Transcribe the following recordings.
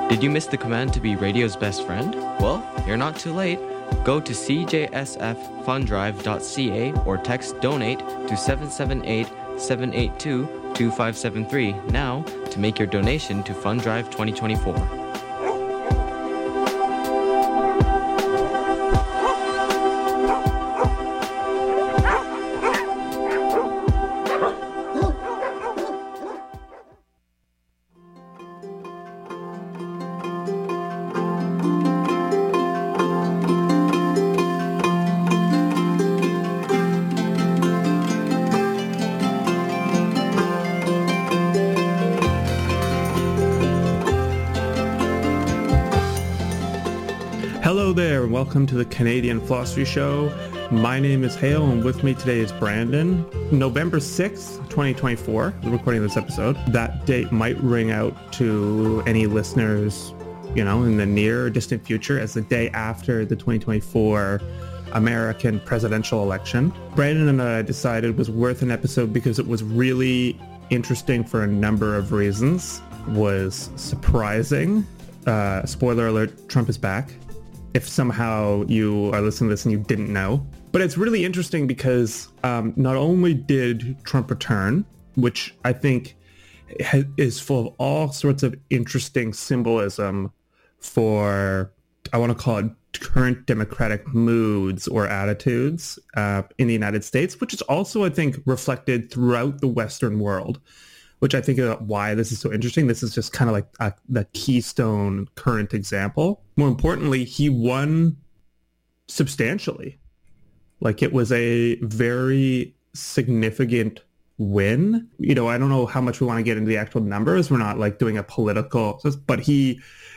Did you miss the command to be radio's best friend? Well, you're not too late. Go to cjsffundrive.ca or text donate to 778-782-2573 now to make your donation to Fund Drive 2024. Welcome to the Canadian Philosophy Show. My name is Hale, and with me today is Brandon. November 6th, 2024, the recording of this episode. That date might ring out to any listeners, in the near or distant future as the day after the 2024 American presidential election. Brandon and I decided it was worth an episode because it was really interesting for a number of reasons. Was surprising. Spoiler alert, Trump is back. If somehow you are listening to this and you didn't know. But it's really interesting because not only did Trump return, which I think is full of all sorts of interesting symbolism for, I want to call it current democratic moods or attitudes in the United States, which is also, I think, reflected throughout the Western world, which I think is why this is so interesting. This is just kind of like the keystone current example. More importantly, he won substantially. Like, it was a very significant win. I don't know how much we want to get into the actual numbers. We're not like doing a political, but he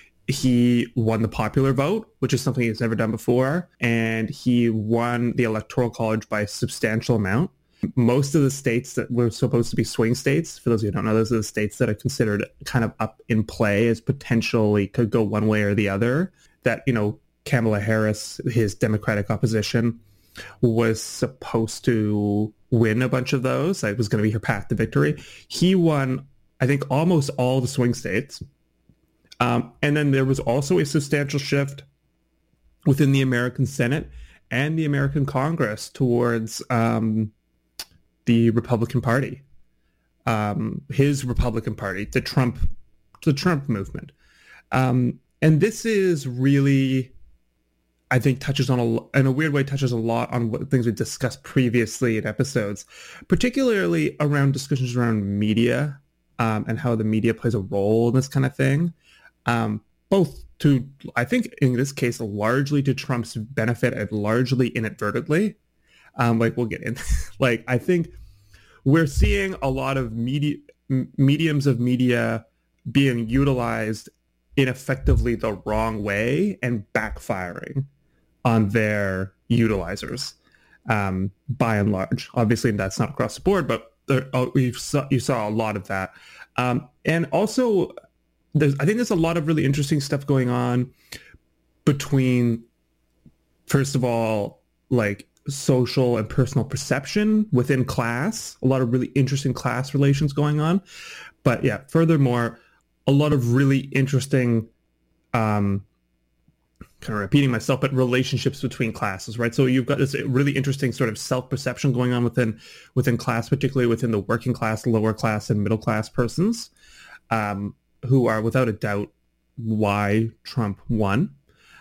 won the popular vote, which is something he's never done before. And he won the Electoral College by a substantial amount. Most of the states that were supposed to be swing states, for those of you who don't know, those are the states that are considered kind of up in play as potentially could go one way or the other. That, Kamala Harris, his Democratic opposition, was supposed to win a bunch of those. It was going to be her path to victory. He won, I think, almost all the swing states. And then there was also a substantial shift within the American Senate and the American Congress towards the Republican Party, his Republican Party, the Trump movement. And this is really, I think, touches on, in a weird way, touches a lot on what things we discussed previously in episodes, particularly around discussions around media and how the media plays a role in this kind of thing. Both to, I think, in this case, largely to Trump's benefit and largely inadvertently. We'll get in. I think we're seeing a lot of mediums of media being utilized ineffectively the wrong way and backfiring on their utilizers, by and large. Obviously, that's not across the board, but you saw a lot of that. And also, I think there's a lot of really interesting stuff going on between, first of all, social and personal perception within class, a lot of really interesting class relations going on. But yeah, furthermore, a lot of really interesting, kind of repeating myself, but relationships between classes, right? So you've got this really interesting sort of self-perception going on within class, particularly within the working class, lower class, and middle class persons, who are without a doubt why Trump won.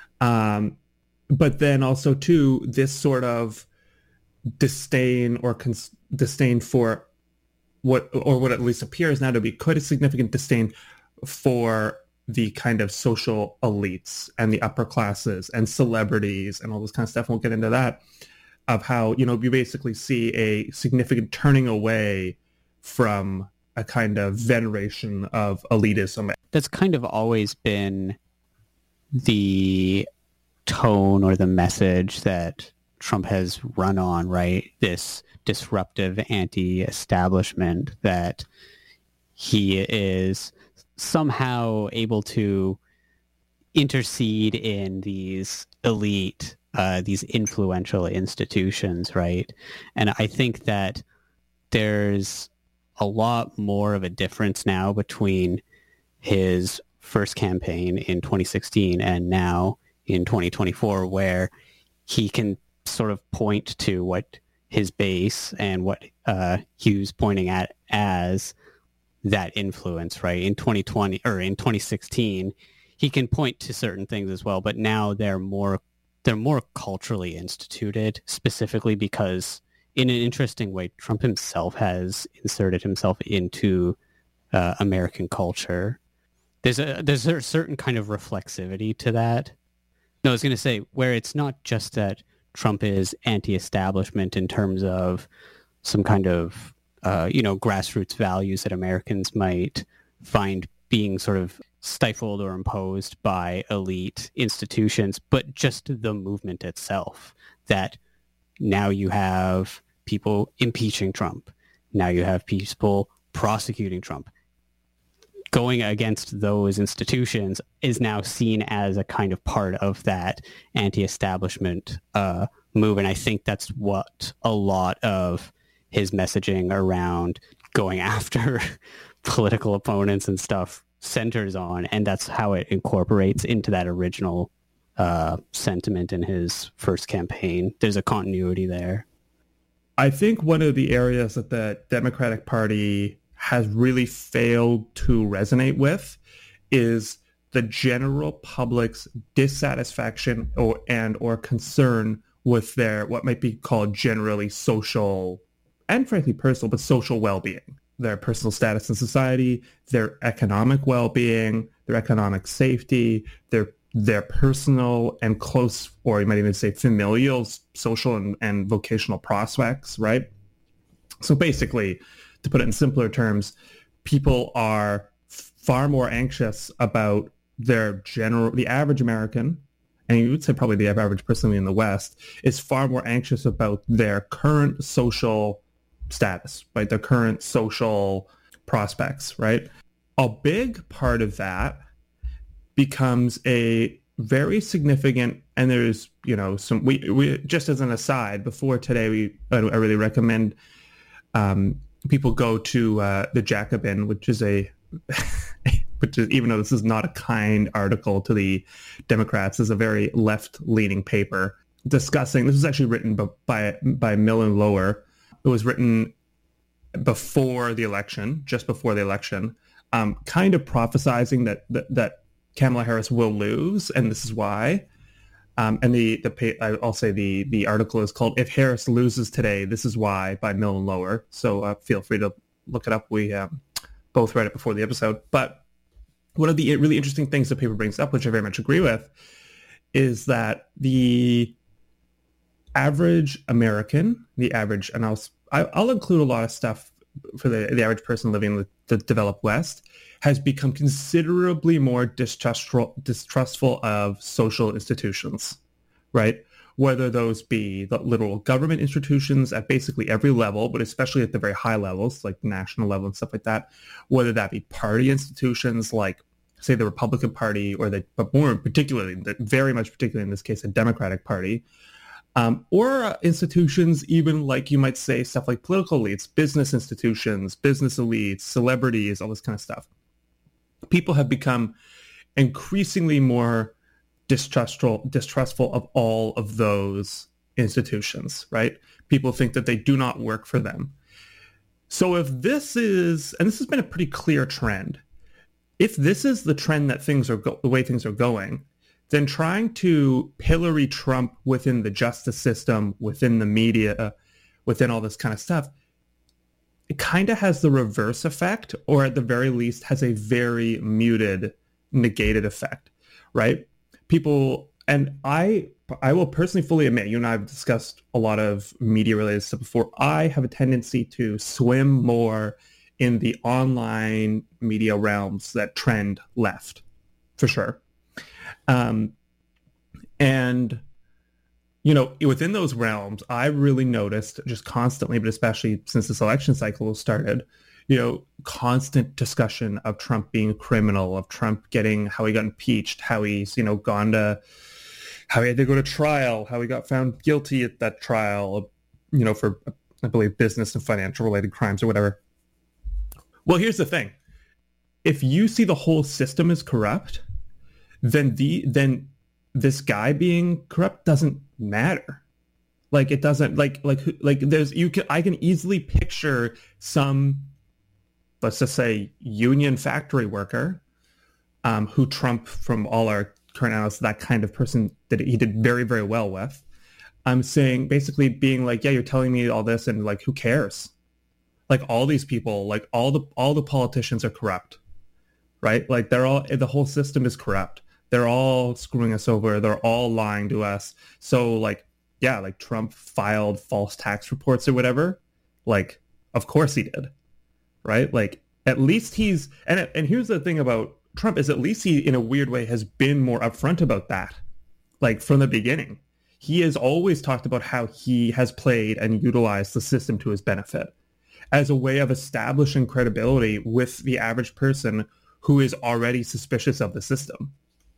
But then also, too, this sort of disdain or disdain for what at least appears now to be quite a significant disdain for the kind of social elites and the upper classes and celebrities and all this kind of stuff. We'll get into that, of how, you basically see a significant turning away from a kind of veneration of elitism. That's kind of always been the tone or the message that Trump has run on, right? This disruptive anti-establishment, that he is somehow able to intercede in these elite, these influential institutions, right? And I think that there's a lot more of a difference now between his first campaign in 2016 and now in 2024, where he can sort of point to what his base and what he was pointing at as that influence, right? In 2020 or in 2016, he can point to certain things as well, but now they're more culturally instituted, specifically because in an interesting way, Trump himself has inserted himself into American culture. There's a certain kind of reflexivity to that. No, I was going to say, where it's not just that Trump is anti-establishment in terms of some kind of, grassroots values that Americans might find being sort of stifled or imposed by elite institutions, but just the movement itself, that now you have people impeaching Trump. Now you have people prosecuting Trump. Going against those institutions is now seen as a kind of part of that anti-establishment move. And I think that's what a lot of his messaging around going after political opponents and stuff centers on. And that's how it incorporates into that original sentiment in his first campaign. There's a continuity there. I think one of the areas that the Democratic Party has really failed to resonate with is the general public's dissatisfaction or concern with their what might be called generally social and frankly personal, but social well-being, their personal status in society, their economic well-being, their economic safety, their personal and close, or you might even say familial, social and vocational prospects, right? So basically, to put it in simpler terms, people are far more anxious about the average American, and you would say probably the average person in the West, is far more anxious about their current social status, right? Their current social prospects, right? A big part of that becomes a very significant, and there's, some, we just as an aside, before today, I really recommend people go to the Jacobin, which is even though this is not a kind article to the Democrats, is a very left-leaning paper discussing. This was actually written by Mill and Lower. It was written before the election, just before the election, kind of prophesizing that Kamala Harris will lose, and this is why. And I'll say the article is called "If Harris Loses Today, This Is Why" by Mill and Lower. So feel free to look it up. We both read it before the episode. But one of the really interesting things the paper brings up, which I very much agree with, is that the average American, and I'll include a lot of stuff for the average person living in the developed West, has become considerably more distrustful of social institutions, right? Whether those be the literal government institutions at basically every level, but especially at the very high levels, like national level and stuff like that, whether that be party institutions like, say, the Republican Party, but more particularly, very much particularly in this case, the Democratic Party, or institutions even like, you might say, stuff like political elites, business institutions, business elites, celebrities, all this kind of stuff. People have become increasingly more distrustful of all of those institutions, right? People think that they do not work for them. So if this is, and this has been a pretty clear trend, if this is the trend that the way things are going, then trying to pillory Trump within the justice system, within the media, within all this kind of stuff, it kind of has the reverse effect, or at the very least has a very muted, negated effect, right? People, and I will personally fully admit, you and I have discussed a lot of media-related stuff before, I have a tendency to swim more in the online media realms that trend left, for sure. And within those realms, I really noticed just constantly, but especially since this election cycle started, constant discussion of Trump being a criminal, of Trump getting, how he got impeached, how he's, how he had to go to trial, how he got found guilty at that trial, for, I believe, business and financial related crimes or whatever. Well, here's the thing. if you see the whole system is corrupt, then this guy being corrupt doesn't matter. Like it doesn't like there's I can easily picture some, let's just say, union factory worker who Trump, from all our current analysis, that kind of person that he did very, very well with. I'm saying basically being like, yeah, you're telling me all this and like, who cares? Like all these people, like all the politicians are corrupt, right? Like the whole system is corrupt. They're all screwing us over. They're all lying to us. So like, yeah, like Trump filed false tax reports or whatever. Like, of course he did, right? Like at least he's, and here's the thing about Trump is at least he, in a weird way, has been more upfront about that. Like from the beginning, he has always talked about how he has played and utilized the system to his benefit as a way of establishing credibility with the average person who is already suspicious of the system.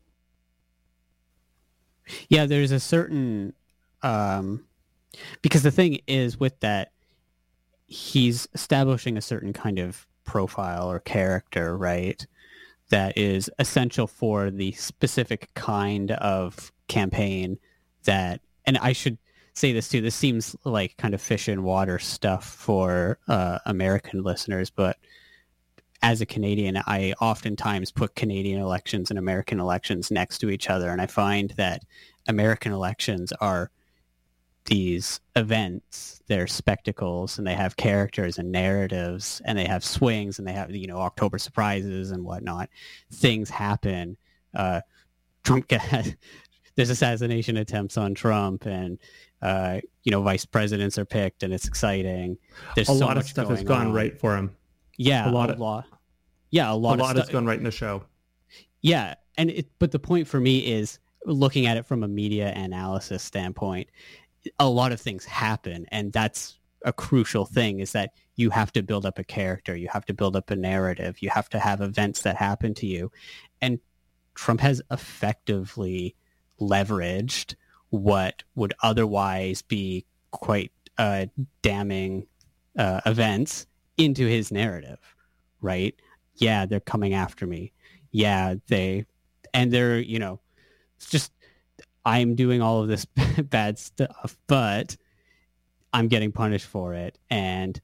Yeah, there's a certain, because the thing is with that, he's establishing a certain kind of profile or character, right? That is essential for the specific kind of campaign that, and I should say this too, this seems like kind of fish in water stuff for American listeners, but as a Canadian, I oftentimes put Canadian elections and American elections next to each other, and I find that American elections are these events, they're spectacles, and they have characters and narratives, and they have swings, and they have, October surprises and whatnot. Things happen. Trump there's assassination attempts on Trump, and vice presidents are picked, and it's exciting. There's a lot of stuff has gone right for him. Yeah, a lot has gone right in the show. Yeah, but the point for me is, looking at it from a media analysis standpoint, a lot of things happen, and that's a crucial thing, is that you have to build up a character, you have to build up a narrative, you have to have events that happen to you. And Trump has effectively leveraged what would otherwise be quite damning events into his narrative, right? Yeah, they're coming after me. Yeah, they're, it's just, I'm doing all of this bad stuff, but I'm getting punished for it. And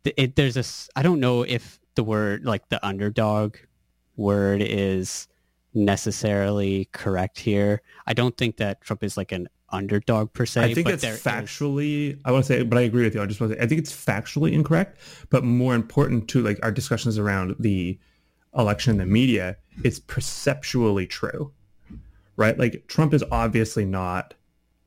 I don't know if the word, like the underdog word, is necessarily correct here. I don't think that Trump is like an underdog per se. I think it's factually, I want to say, but I agree with you. I just want to say, I think it's factually incorrect, but more important to like our discussions around the election in the media, it's perceptually true. Right? Like Trump is obviously not,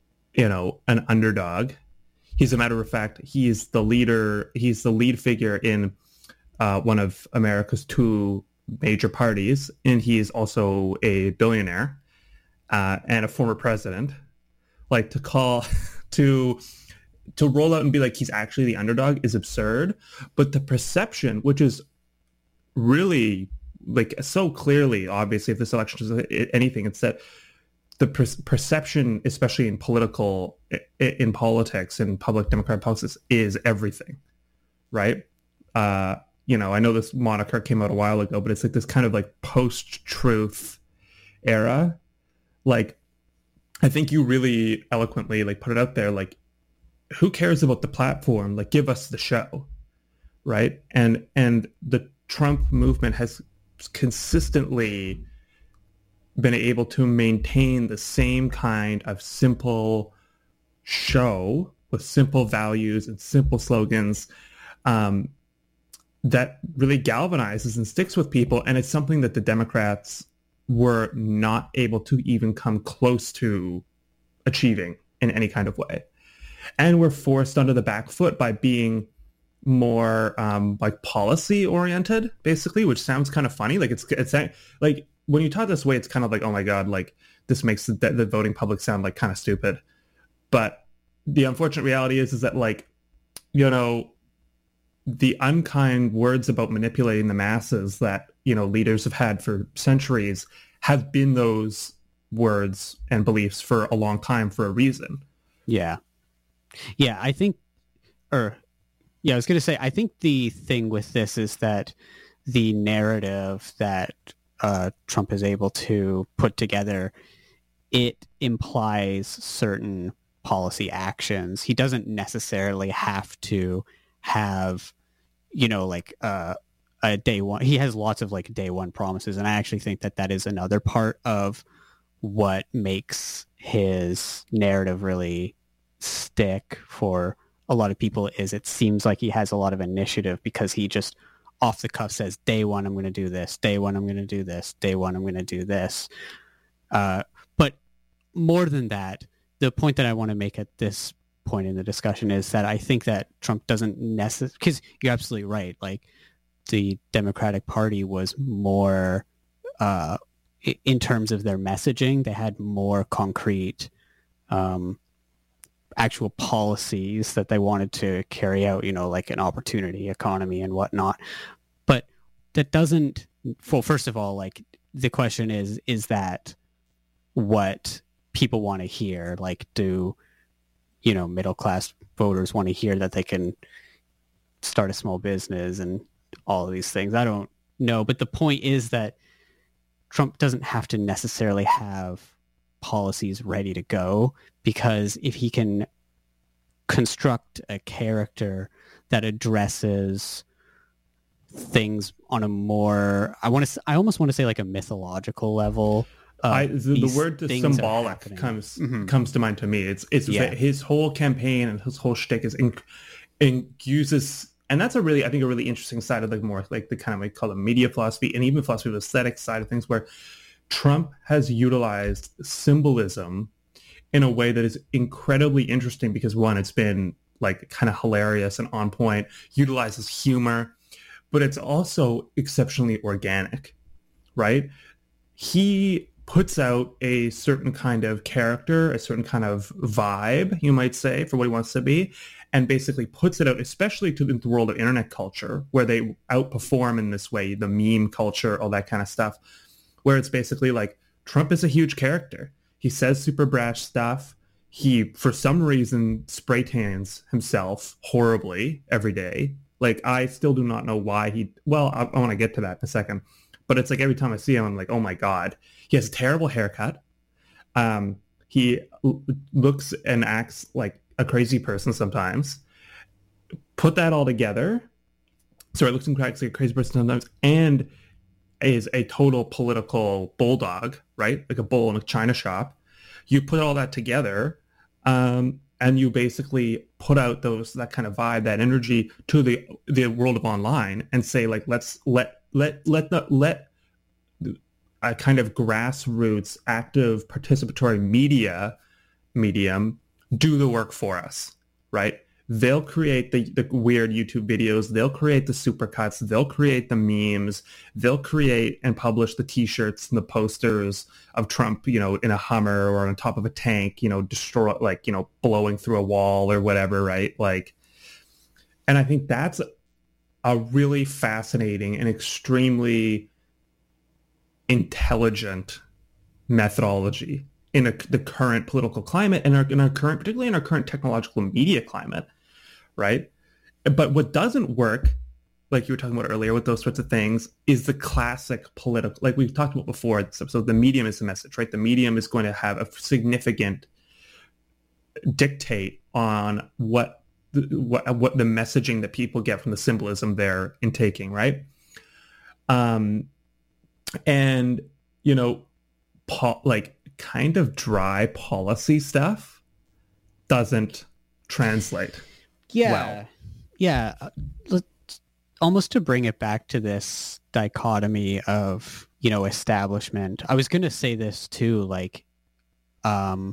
an underdog. He's a matter of fact, he's the lead figure in one of America's two major parties, and he's also a billionaire and a former president. Like to roll out and be like he's actually the underdog is absurd. But the perception, which is really like so clearly, obviously, if this election is anything, it's that the perception, especially in politics and public democratic politics, is everything, right? I know this moniker came out a while ago, but it's like this kind of like post-truth era. Like, I think you really eloquently like put it out there. Like, who cares about the platform? Like, give us the show, right? And the Trump movement has consistently been able to maintain the same kind of simple show with simple values and simple slogans that really galvanizes and sticks with people. And it's something that the Democrats were not able to even come close to achieving in any kind of way. And we're forced under the back foot by being more like policy oriented, basically, which sounds kind of funny. Like it's like when you talk this way, it's kind of like, oh my God, like this makes the voting public sound like kind of stupid. But the unfortunate reality is that like, the unkind words about manipulating the masses that, leaders have had for centuries have been those words and beliefs for a long time for a reason. Yeah. Yeah, I think the thing with this is that the narrative that Trump is able to put together, it implies certain policy actions. He doesn't necessarily have to have, like a day one. He has lots of like day one promises. And I actually think that that is another part of what makes his narrative really stick for a lot of people, is it seems like he has a lot of initiative because he just off the cuff says, day one, I'm going to do this. Day one, I'm going to do this. Day one, I'm going to do this. But more than that, the point that I want to make at this point in the discussion is that I think that Trump doesn't necessarily, because you're absolutely right. Like the Democratic Party was more, in terms of their messaging, they had more concrete, actual policies that they wanted to carry out, like an opportunity economy and whatnot. But that doesn't, well, first of all, like the question is that what people want to hear? Like, do, middle class voters want to hear that they can start a small business and all of these things? I don't know. But the point is that Trump doesn't have to necessarily have policies ready to go, because if he can construct a character that addresses things on a more, I almost want to say like a mythological level. The word symbolic comes to mind to me. It's his whole campaign and his whole shtick is uses, and that's a really interesting side of the more like the kind of, we call it media philosophy and even philosophy of aesthetic side of things, where Trump has utilized symbolism in a way that is incredibly interesting because, one, it's been like kind of hilarious and on point, utilizes humor, but it's also exceptionally organic, right? He puts out a certain kind of character, a certain kind of vibe, you might say, for what he wants to be, and basically puts it out, especially to the world of internet culture, where they outperform in this way, the meme culture, all that kind of stuff, where it's basically like Trump is a huge character. He says super brash stuff. He, for some reason, spray tans himself horribly every day. Like, I still do not know why I want to get to that in a second. But it's like every time I see him, I'm like, oh my God. He has a terrible haircut. He looks and acts like a crazy person sometimes. Put that all together. So it looks and acts like a crazy person sometimes. And is a total political bulldog, right? Like a bull in a china shop. You put all that together, and you basically put out that kind of vibe, that energy to the world of online, and say like, let's let a kind of grassroots, active, participatory medium do the work for us, right? They'll create the weird YouTube videos. They'll create the supercuts. They'll create the memes. They'll create and publish the T-shirts and the posters of Trump, in a Hummer or on top of a tank, blowing through a wall or whatever, right? Like, and I think that's a really fascinating and extremely intelligent methodology in the current political climate and particularly in our current technological media climate, right? But what doesn't work, like you were talking about earlier with those sorts of things, is the classic political, like we've talked about before. So the medium is the message, right? The medium is going to have a significant dictate on what the messaging that people get from the symbolism they're intaking, right? And like kind of dry policy stuff doesn't translate. Yeah. Almost to bring it back to this dichotomy of, establishment. I was going to say this too, like, not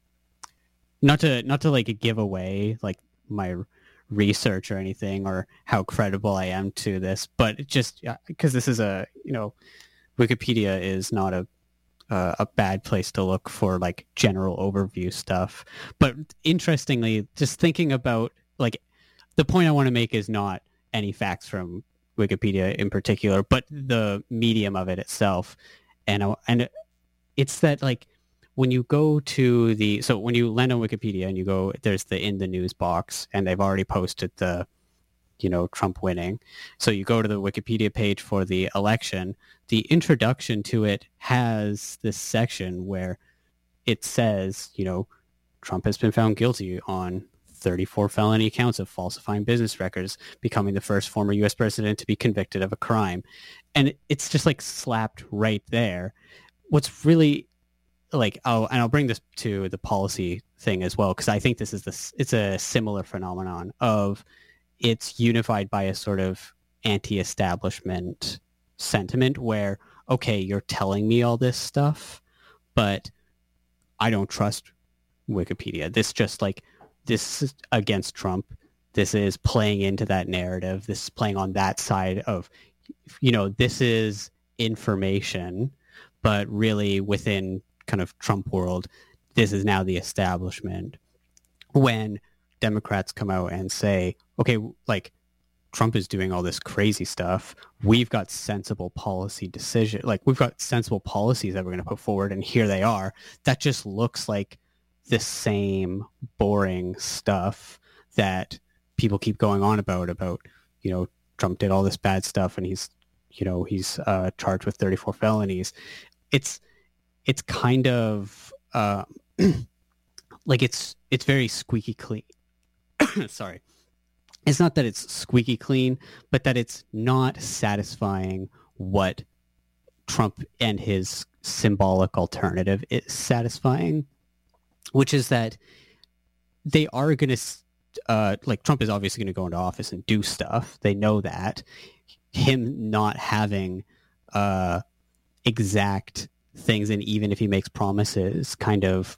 to like give away like my research or anything or how credible I am to this, but just because this is Wikipedia is not a bad place to look for like general overview stuff. But interestingly, just thinking about like the point I want to make is not any facts from Wikipedia in particular, but the medium of it itself. And it's that like when you go to when you land on Wikipedia and you go, there's the in the news box and they've already posted the Trump winning. So you go to the Wikipedia page for the election. The introduction to it has this section where it says, Trump has been found guilty on 34 felony counts of falsifying business records, becoming the first former U.S. president to be convicted of a crime. And it's just like slapped right there. What's really and I'll bring this to the policy thing as well, because I think it's a similar phenomenon of it's unified by a sort of anti-establishment sentiment where, okay, you're telling me all this stuff, but I don't trust Wikipedia. This is against Trump. This is playing into that narrative. This is playing on that side of, this is information, but really within kind of Trump world, this is now the establishment. When Democrats come out and say, okay, like Trump is doing all this crazy stuff, we've got sensible policy we've got sensible policies that we're going to put forward, and here they are. That just looks like the same boring stuff that people keep going on about, Trump did all this bad stuff and he's charged with 34 felonies. It's kind of it's very squeaky clean. Sorry. It's not that it's squeaky clean, but that it's not satisfying what Trump and his symbolic alternative is satisfying, which is that they are going to, Trump is obviously going to go into office and do stuff. They know that. Him not having exact things, and even if he makes promises, kind of,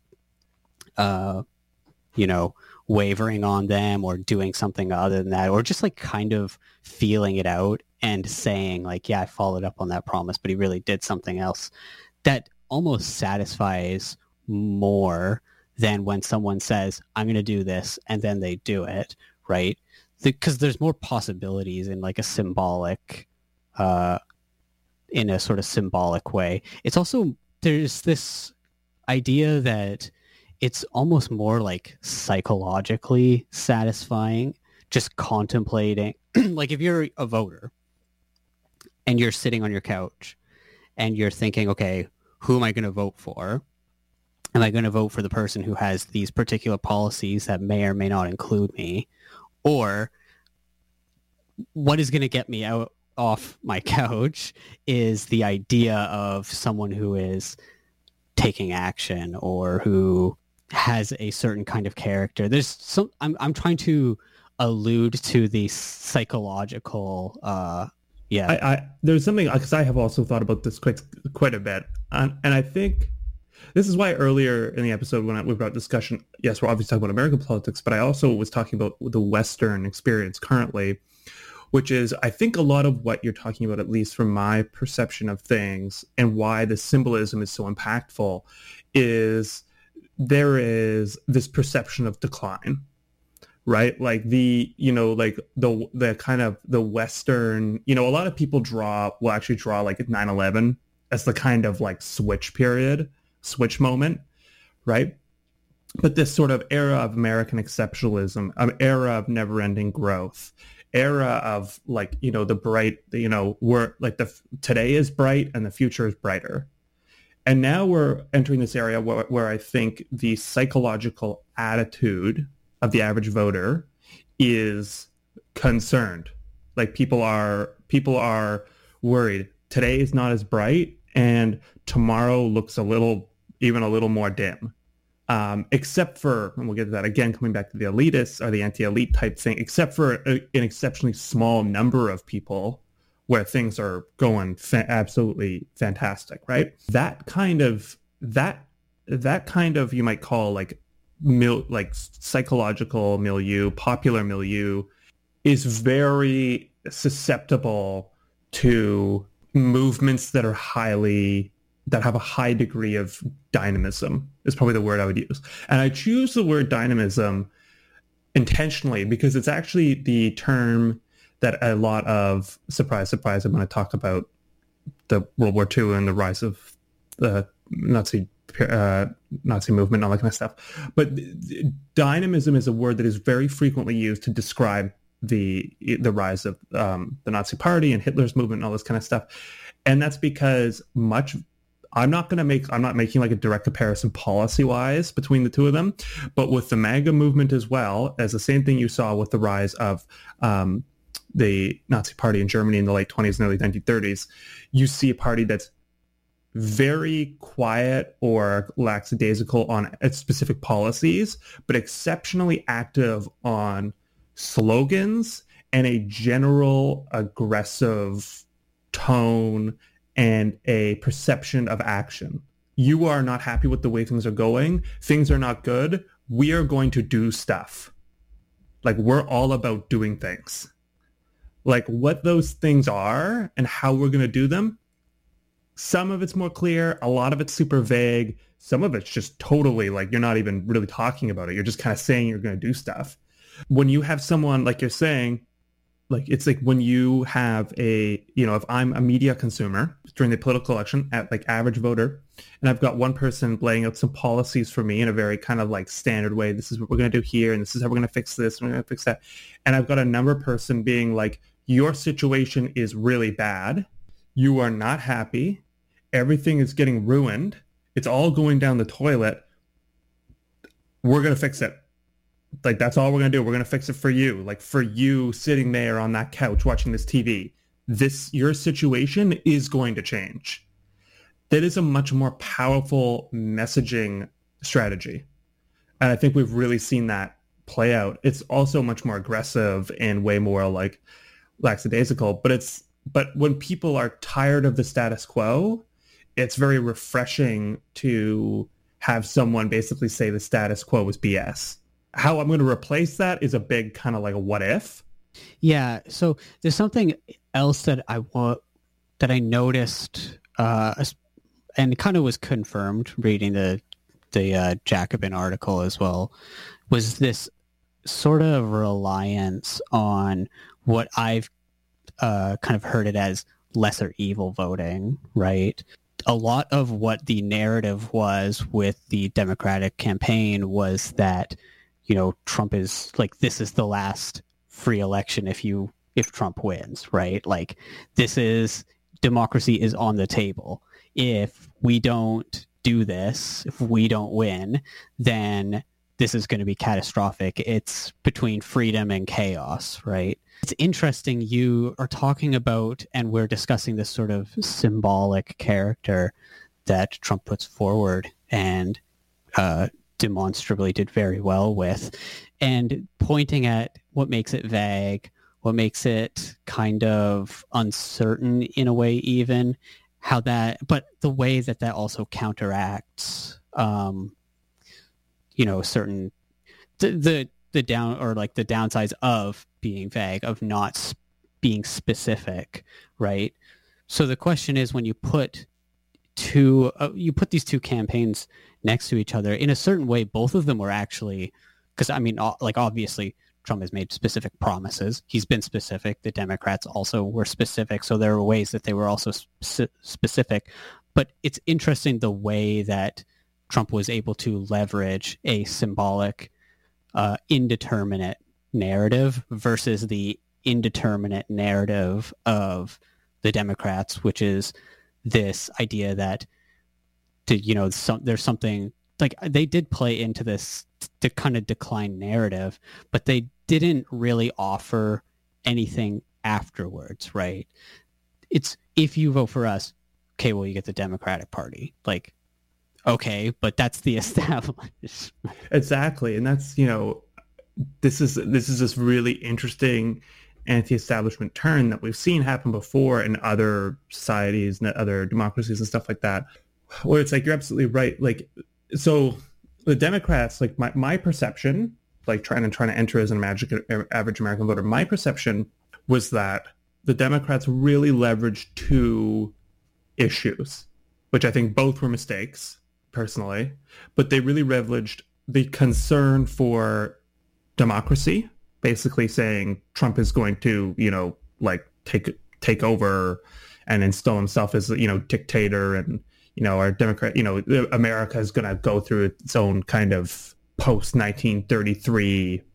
wavering on them or doing something other than that, or just kind of feeling it out and saying yeah, I followed up on that promise, but he really did something else. That almost satisfies more than when someone says, I'm going to do this, and then they do it, right? Because there's more possibilities in a symbolic, in a sort of symbolic way. It's also, there's this idea that it's almost more psychologically satisfying, just contemplating, if you're a voter and you're sitting on your couch and you're thinking, okay, who am I going to vote for? Am I going to vote for the person who has these particular policies that may or may not include me? Or what is going to get me out off my couch is the idea of someone who is taking action or who has a certain kind of character. I'm trying to allude to the psychological, there's something, because I have also thought about this quite a bit. And I think this is why earlier in the episode when we brought discussion, yes, we're obviously talking about American politics, but I also was talking about the Western experience currently, which is, I think a lot of what you're talking about, at least from my perception of things, and why the symbolism is so impactful, is there is this perception of decline, right? The kind of the Western, a lot of people will actually draw 9/11 as the kind of switch moment, right? But this sort of era of American exceptionalism, an era of never-ending growth, era of the bright, we're today is bright and the future is brighter. And now we're entering this area where I think the psychological attitude of the average voter is concerned. People are worried. Today is not as bright, and tomorrow looks even a little more dim. Except for, and we'll get to that again, coming back to the elitists or the anti-elite type thing, except for an exceptionally small number of people where things are going absolutely fantastic, right? That kind of, you might call psychological milieu, popular milieu, is very susceptible to movements that have a high degree of dynamism, is probably the word I would use. And I choose the word dynamism intentionally because it's actually the term that a lot of, surprise, surprise, I'm going to talk about the World War II and the rise of the Nazi movement and all that kind of stuff. But dynamism is a word that is very frequently used to describe the rise of the Nazi Party and Hitler's movement and all this kind of stuff. And that's because I'm not making like a direct comparison policy-wise between the two of them, but with the MAGA movement as well as the same thing you saw with the rise of the Nazi Party in Germany in the late 20s and early 1930s, you see a party that's very quiet or lackadaisical on specific policies, but exceptionally active on slogans and a general aggressive tone and a perception of action. You are not happy with the way things are going. Things are not good. We are going to do stuff. Like, we're all about doing things. Like, what those things are and how we're going to do them, some of it's more clear. A lot of it's super vague. Some of it's just totally like you're not even really talking about it. You're just kind of saying you're going to do stuff. When you have someone, like you're saying, like it's like when you have if I'm a media consumer during the political election at like average voter, and I've got one person laying out some policies for me in a very kind of like standard way. This is what we're going to do here, and this is how we're going to fix this, and we're going to fix that. And I've got another person being like, your situation is really bad. You are not happy. Everything is getting ruined. It's all going down the toilet. We're going to fix it. Like, that's all we're going to do. We're going to fix it for you. Like, for you sitting there on that couch watching this TV, your situation is going to change. That is a much more powerful messaging strategy. And I think we've really seen that play out. It's also much more aggressive and way more like lackadaisical, but when people are tired of the status quo, it's very refreshing to have someone basically say the status quo is BS. How I'm going to replace that is a big kind of like a what if. Yeah. So there's something else that I noticed, and kind of was confirmed reading the Jacobin article as well, was this sort of reliance on what I've kind of heard it as lesser evil voting, right? A lot of what the narrative was with the Democratic campaign was that, Trump is like, this is the last free election if Trump wins, right? Like, democracy is on the table. If we don't do this, if we don't win, then this is going to be catastrophic. It's between freedom and chaos, right? It's interesting you are talking about, and we're discussing this sort of symbolic character that Trump puts forward and demonstrably did very well with, and pointing at what makes it vague, what makes it kind of uncertain in a way, even but the way that also counteracts, certain the down or like the downsides of being vague, of not being specific, right? So the question is, when you put these two campaigns next to each other, in a certain way, both of them were actually, because I mean, like, obviously Trump has made specific promises. He's been specific. The Democrats also were specific. So there were ways that they were also specific. But it's interesting the way that Trump was able to leverage a symbolic, indeterminate narrative versus the indeterminate narrative of the Democrats, which is this idea that, there's something like they did play into this to kind of decline narrative, but they didn't really offer anything afterwards, right? It's, if you vote for us, okay, well, you get the Democratic Party. Like, okay, but that's the established. Exactly. And that's, this is this really interesting anti-establishment turn that we've seen happen before in other societies and other democracies and stuff like that, where it's like, you're absolutely right. Like, so the Democrats, like my perception, like trying to enter as an average American voter, my perception was that the Democrats really leveraged two issues, which I think both were mistakes, personally, but they really leveraged the concern for democracy, basically saying Trump is going to, like take over and install himself as, dictator, and, our Democrat, America is going to go through its own kind of post-1933